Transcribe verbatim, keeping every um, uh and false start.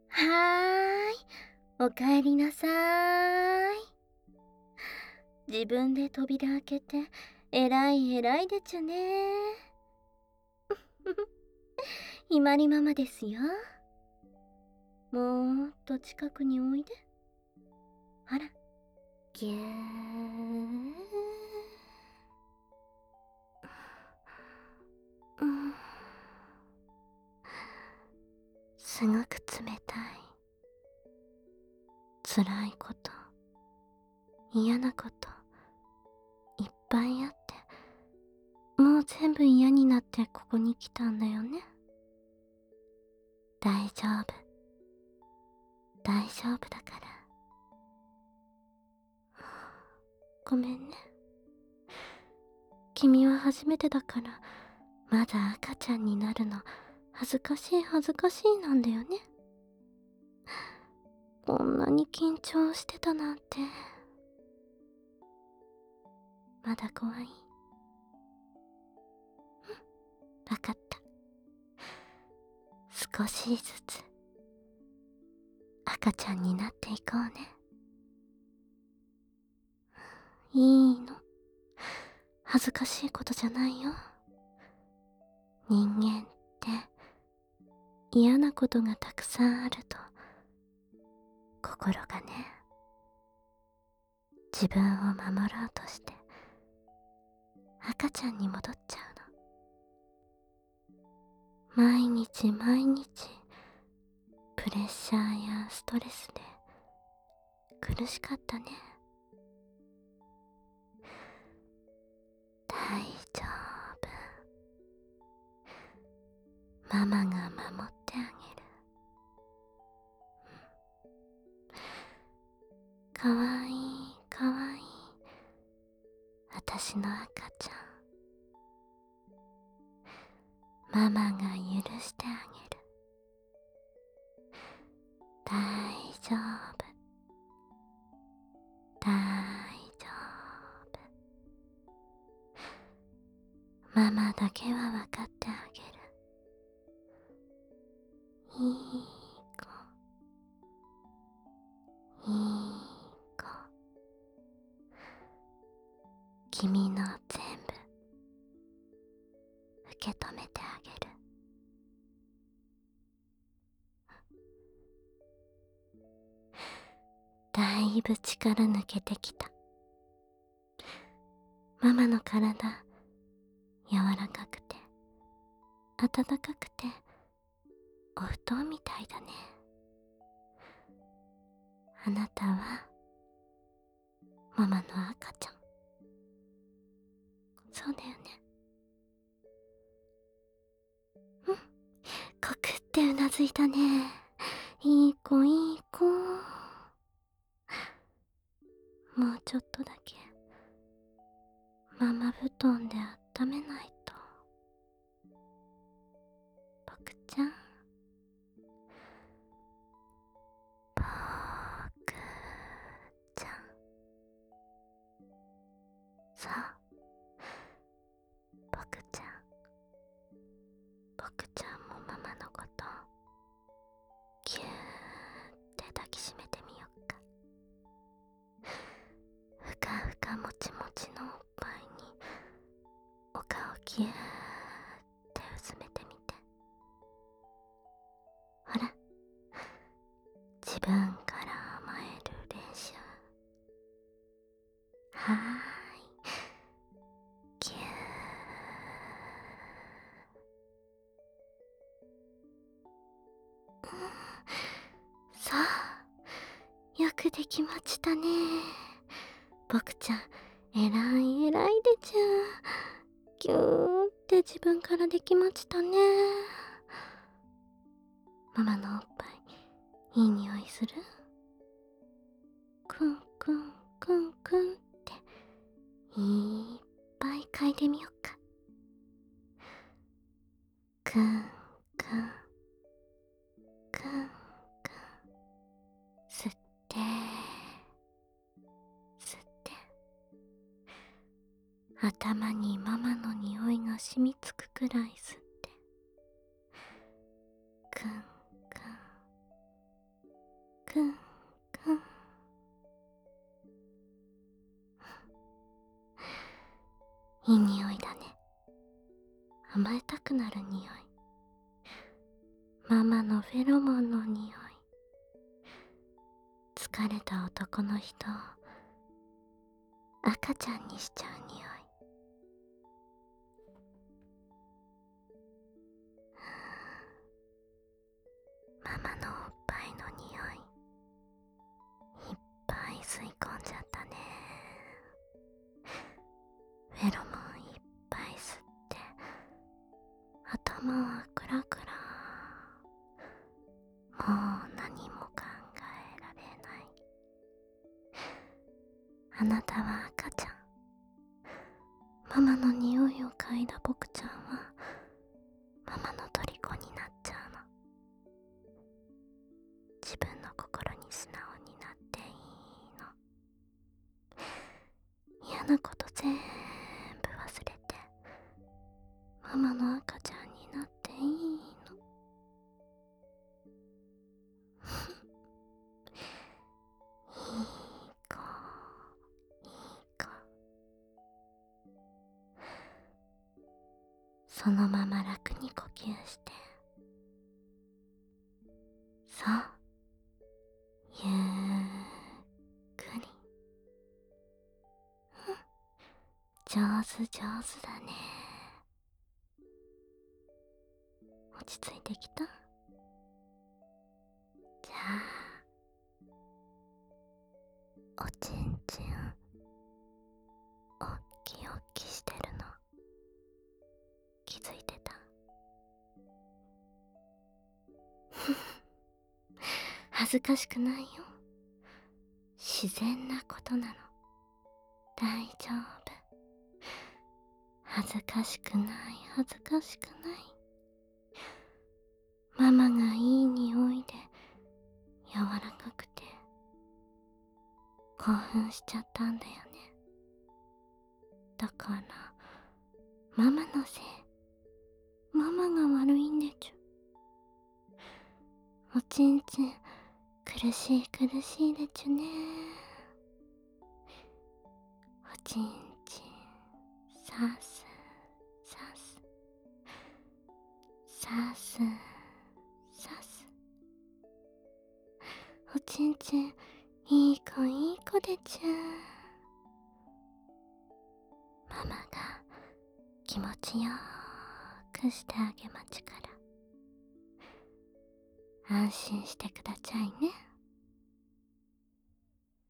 はーい、おかえりなさーい。自分で扉開けて、えらいえらいでちゅねひまりママですよ。もーっと近くにおいで。あら、ぎゅー。うん、すごく冷たい。辛いこと、嫌なこと、いっぱいあって、もう全部嫌になってここに来たんだよね。大丈夫。大丈夫だから。ごめんね。君は初めてだから、まだ赤ちゃんになるの、恥ずかしい恥ずかしいなんだよね。こんなに緊張してたなんて。まだ怖い？わかった。少しずつ、赤ちゃんになっていこうね。いいの。恥ずかしいことじゃないよ。人間って嫌なことがたくさんあると心がね、自分を守ろうとして赤ちゃんに戻っちゃうの。毎日毎日プレッシャーやストレスで苦しかったね。大丈夫。ママが守ってあげる。かわいいかわいい私の赤ちゃん。ママが許してあげる。大丈夫。大丈夫。ママだけは分かってあげる。いい子、いい子。君の全部受け止めてあげる。だいぶ力抜けてきた。ママの体、柔らかくて暖かくてお布団みたいだね。あなたはママの赤ちゃん。そうだよね。うん、こくってうなずいたね。いい子いい子。もうちょっとだけママ布団で温めないと。僕ちゃん、僕ちゃん。そう、僕ちゃん。僕ちゃんもママのことぎゅーって抱きしめてみよっか。ふかふかもちもちのおっぱいにお顔ぎゅーってうずめてみて。ほら、自分から甘える練習。はーい、ぎゅー。さあ、よくできましたね。僕ちゃん、えらいえらいでちゅ。ぎゅーって自分からできましたね。ママのおっぱい、いい匂いする？くんくんくんくんっていっぱい嗅いでみよっか。くんくんくんくん、吸って吸って、頭にママの匂いが染みつくくらい吸って、くんくんいい匂いだね。甘えたくなる匂い。ママのフェロモンの匂い。疲れた男の人を赤ちゃんにしちゃう匂い。ママのおっぱいの匂い、いっぱい吸い込んじゃったね。フェロモンいっぱい吸って頭はクラクラ。もう何も考えられない。あなたは赤ちゃん。ママの匂いを嗅いだ僕ちゃんはママの虜になっちゃうの。自分の心に素直になっていいの。嫌なこと全部忘れてママの赤ちゃんになっていいの。いい子、いい子。そのまま楽に呼吸して、そう、ゆっくり。うん、上手上手だね。落ち着いてきた？じゃあおちんちんおっきおっきしてるの気づいてた？恥ずかしくないよ。自然なことなの。大丈夫。恥ずかしくない、恥ずかしくない。ママがいい匂いで柔らかくて興奮しちゃったんだよね。だからママのせい。ママが悪いんでちゅ。おちんちん苦しい苦しいでちゅね。おちんちんさすさすさすさす。おちんちんいい子いい子でちゅ。ママが気持ちよーくしてあげまちゅから安心してくだちゃいね。